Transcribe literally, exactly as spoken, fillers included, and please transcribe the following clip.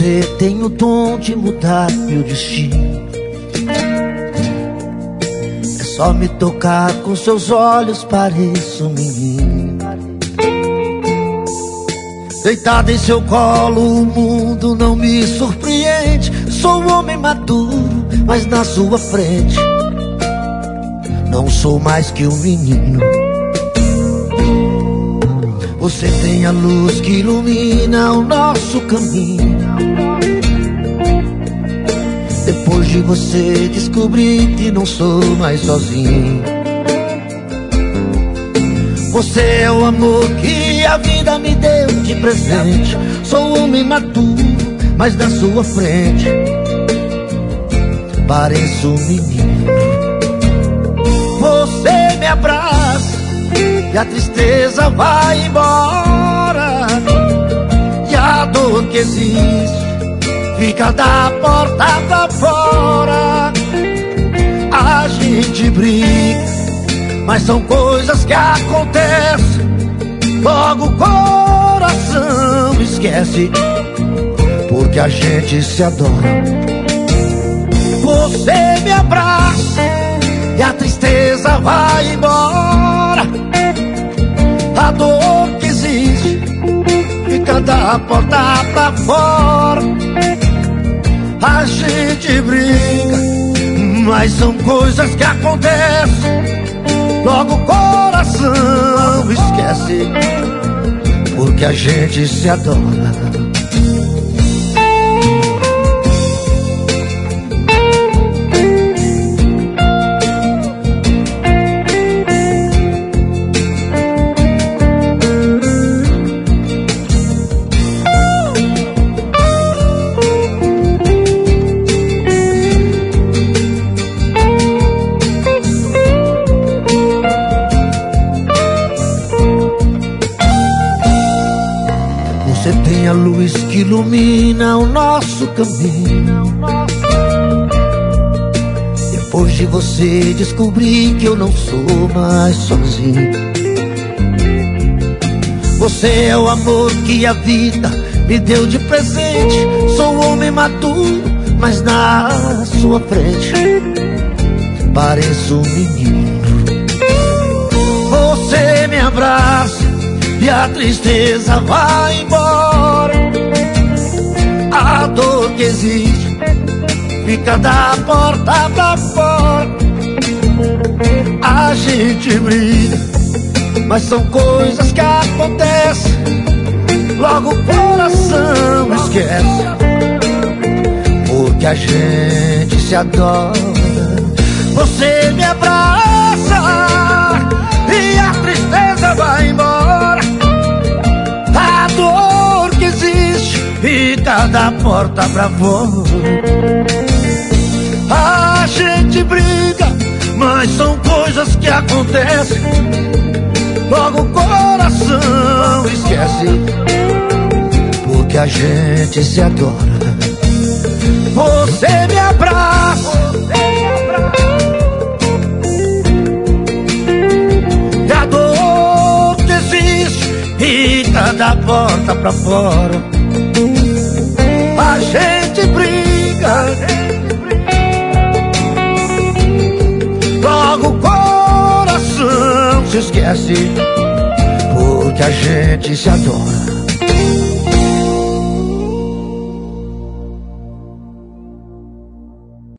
você tem o dom de mudar meu destino. É só me tocar com seus olhos, pareço um menino. Deitado em seu colo, o mundo não me surpreende. Sou um homem maduro, mas na sua frente não sou mais que um menino. Você tem a luz que ilumina o nosso caminho. Depois de você descobri que não sou mais sozinho. Você é o amor que a vida me deu de presente. Sou um homem maduro, mas na sua frente pareço um menino. Você me abraça e a tristeza vai embora, e a dor que existe fica da porta pra fora. A gente briga, mas são coisas que acontecem. Logo o coração esquece, porque a gente se adora. Você me abraça e a tristeza vai embora, a dor que existe fica da porta pra fora. A gente briga, mas são coisas que acontecem. Logo o coração esquece, porque a gente se adora. Você tem a luz que ilumina o nosso caminho. Depois de você descobri que eu não sou mais sozinho. Você é o amor que a vida me deu de presente. Sou um homem maduro, mas na sua frente pareço um menino. Você me abraça e a tristeza vai embora, a dor que existe fica da porta pra fora. A gente briga, mas são coisas que acontecem. Logo o coração esquece, porque a gente se adora. Você me abraça e a tristeza vai embora, a dor que existe fica da porta pra fora. A gente briga, mas são coisas que acontecem. Logo o coração esquece, porque a gente se adora. Você me abraça e a dor que existe fica da porta pra fora. A gente briga, logo o coração se esquece, porque a gente se adora.